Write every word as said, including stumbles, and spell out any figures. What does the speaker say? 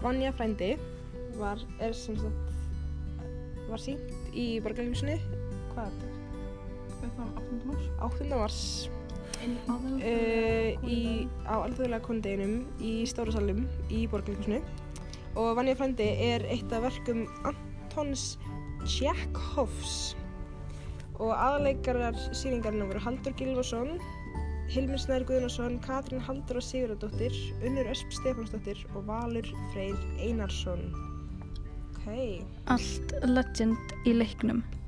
Vanja frændi var, er sem sagt, var sýnt í Borgarleikhúsinu, hvað er þetta? Hvað er það, áttunda mars? áttunda mars uh, í, á alþjóðlega konudeginum í Stóra salnum í Borgarleikhúsinu. Og Vanja frændi er eitt af verkum Antons Tjekhovs. Og aðaleikarar sýningarinnar voru Halldór Gylfason, Hilmir Snær Guðnason, Katrín Halldóra Sigurðardóttir, Unnur Ösp Stefánsdóttir og Valur Freyr Einarsson. Ok. Allt legend í leiknum.